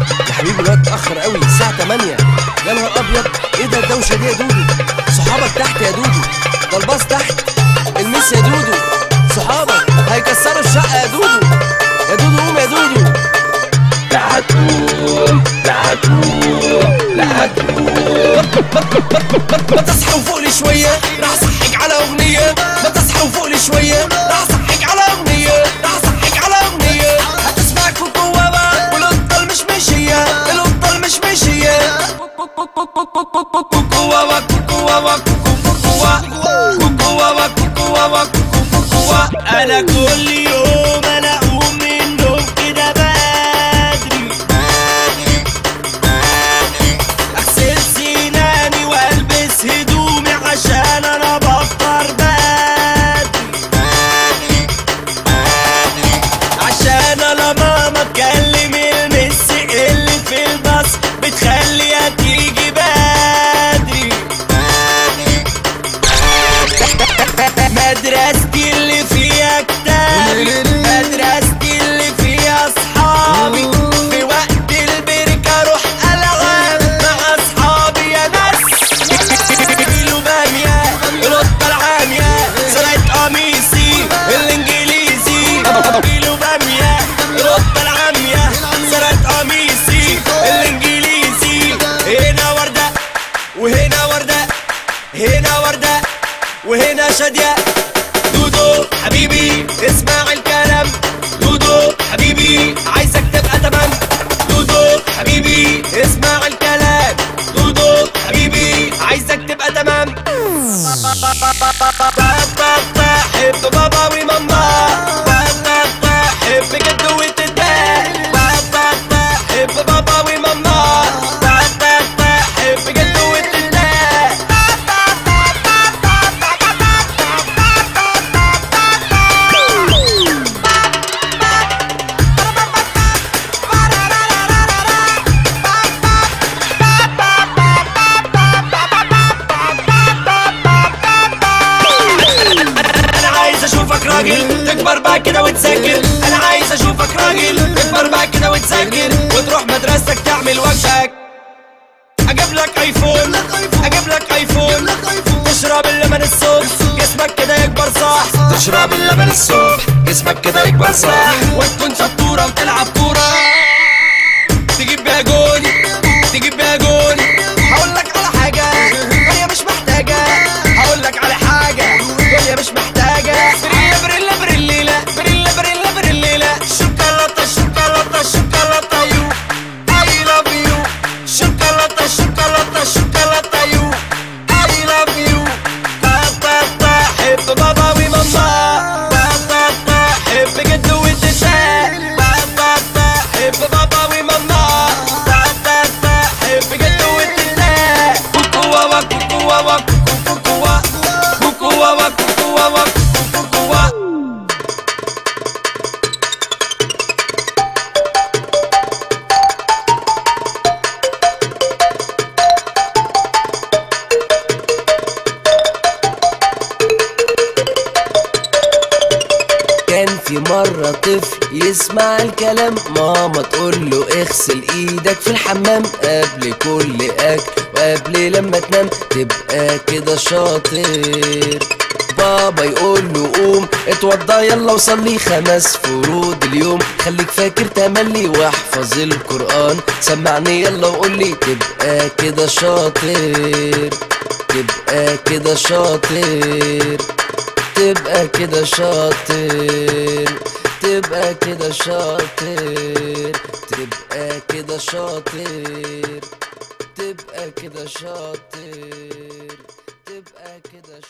يا حبيبي الوقت اتأخر قوي، الساعة 8. يا نهار أبيض، إيه ده الدوشة دي يا دودو؟ صحابك تحت يا دودو، ده الباص تحت، المس يا دودو، صحابك هيكسروا الشقة يا دودو. يا دودو قوم يا دودو. لا هتقوم لا هتقوم لا هتقوم. ما تصحى وفوق لي شوية، راح أصحك على أغنية. ما تصحى وفوق لي شوية، راح أصحك على أغنية. راح أصحك على أغنية هتسمع كوكو بابا والقطة المشمشية، القطة المشمشية. كوكو بابا كوكو بابا كوكو كوكو كوكو بابا كوكو بابا كوكو كوكو. انا كل يوم انا اقوم من النوم كده بدري، اغسل سناني والبس هدومي عشان انا بفطر بدري، عشان انا ماما تكلم المس اللي في الباص بتخليها تيجي بدري. مدرستي اللي فيها كتابي، مدرستي اللي فيها اصحابي، في وقت البركة اروح العب مع اصحابي يا ناس. كيلو بامية القطة العامية سرقت قميصي الانجليزي. كيلو بامية القطة العامية سرقت قميصي الانجليزي. هنا وردة وهنا وردة، هنا وردة وهنا شادية. دودو حبيبي اسمع الكلام، دودو حبيبي عايزك تبقى تمام. دودو حبيبي اسمع الكلام، دودو حبيبي عايزك تبقى تمام. حب بابا وماما، حب جد وتتاه. حب بابا وماما، حب جد وتتاه. راجل تكبر بقى كده وتذاكر، انا عايز اشوفك راجل تكبر بقى كده وتذاكر وتروح مدرستك تعمل واجبك. اجيب لك ايفون، اجيب لك ايفون، تشرب اللبن الصبح جسمك كده يكبر صح. تشرب اللبن الصبح جسمك كده يكبر صح. وتكون شطورة وتلعب كورة تجيب بيها جون، تجيب بيها جون. هقول لك على حاجة هي مش محتاجة، هقول لك على حاجة هي مش محتاجة. بريلا بريلا بريلا بريلا بريلا شوكولاتة شوكولاتة شوكولاتة يو I love you. شوكولاتة شوكولاتة شوكولاتة يو I love you. حب بابا وماما، حب جد وتتاه. حب بابا وماما، حب جد وتتاه. كوكو بابا كوكو بابا كوكو كوكو كوكو بابا كوكو بابا كوكو كوكو. كان في مرة طفل يسمع الكلام، ماما تقوله اغسل ايدك في الحمام قبل كل اكل وقبل لما تنام تبقى كده شاطر. بابا يقوله قوم اتوضى يلا وصلي 5 فروض اليوم، خليك فاكر تملي واحفظ القرآن. سمعني يلا وقولي تبقى كده شاطر، تبقى كده شاطر، تبقى كده شاطر، تبقى كده شاطر، تبقى كده شاطر، تبقى كده شاطر، تبقى كده